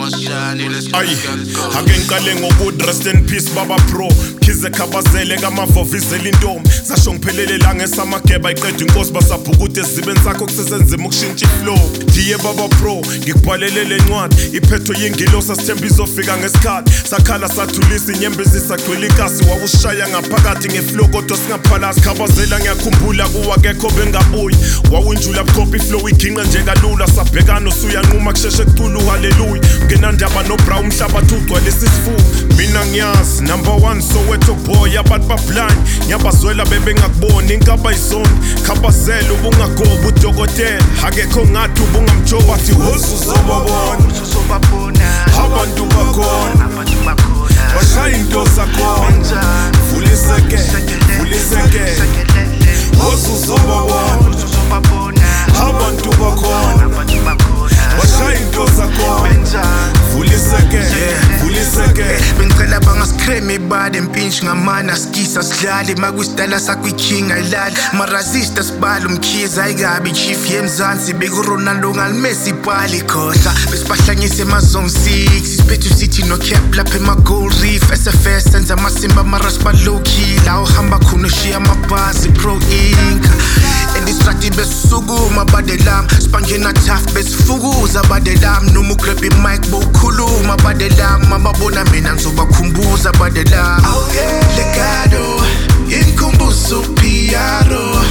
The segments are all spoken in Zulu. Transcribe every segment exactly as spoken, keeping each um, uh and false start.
Ayi, ake ngiqale ngokuthi rest in peace baba pro. Khize khabazele kamavovizela intombi. Sasho ngiphelele la ngesamageba iqeda inkosi basabhukude ezibeni sakho kusesenzima ukushintsha iflow. Diye baba pro, ngikubhalele le ncwadi iphethwe yingilosi sithemba izofika ngesikhathi. Sakhala sathulisa inyembezi sagcwele ikasi wawushaya ngaphakathi ngeflow kodwa singaphalasi. Khabazela ngiyakhumbula kuwakekho bengabuyi. Wawunjula bukhophi iflow iginqa nje kalula sabhekana usuyanquma kusheshe kucula haleluya. Ngenandaba no bra umhlabathi ugcwalisa isifuba. Mina ngiyazi number one Soweto boy abantu bablind. Ngiyabazwela bebe ngakuboni inkaba izoni. Khabazela ubungagoba udokotela. Akekho ngathi ubungamjoba wathi hosu uzobabona. Abantu bakhona bashaya into zakhona. Vuliseke, vuliseke hosu uzobabona. Abantu bakhona bashaya into zakhona. Vuliseke, vuliseke bengicela bangasicreme bad empinch ngamana skisa sidlali makwisidala sakwiking ayilali marazista sibala umkhiza ayikabi chief yemzansi bekuRonaldo ngalimesi pali khohla besibahlanyise amazone six isiphethu sithi no cap lapha ema-gold reef S F S senza amasimba amaraspa low key la uhamba khona ushiya amabhasi pro inka endistrati besukuma badelam sipangena tough besifukuza badelam noma ugrab imic bowukhuluma badelam ababona mina ngizobakhumbuza badelam legado inkumbuzo piano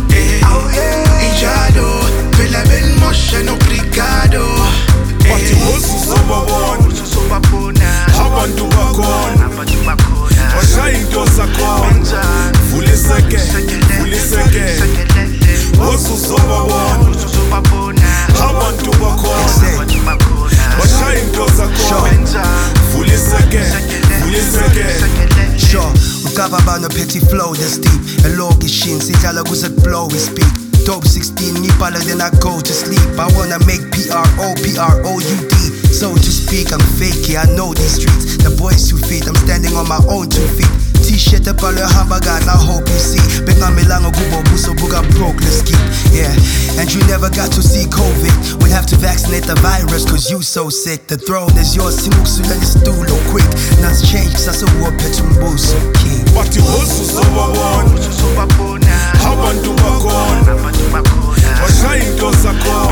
injalo phela benimosha nobrigado wathi hosu uzobabona. Abantu bakhona bashaya into zakhona. Vuliseke, vuliseke hosu uzobabona. Abantu bakhona bashaya into zakhona. Vuliseke, vuliseke sure ukaba bano petty flow the steep elogi shin sidlala kuze blow we speak dope sixteen nibhala then I go to sleep. I wanna make P R O P R O U D so to speak. I'm fake, yeah, I know these streets. The boys two feet, I'm standing on my own two feet. T-shirt ebhalwe hamba God, I hope you see. Bengamelanga kubo buso buka broke, let's keep. Yeah, and you never got to see COVID. We'll have to vaccinate the virus cause you so sick. The throne is yours, simukusula listulo quick. Nans change kusasa uwaphethe umbuso king. Wathi hosu uzobabona. Abantu bakhona bashaya into zakhona.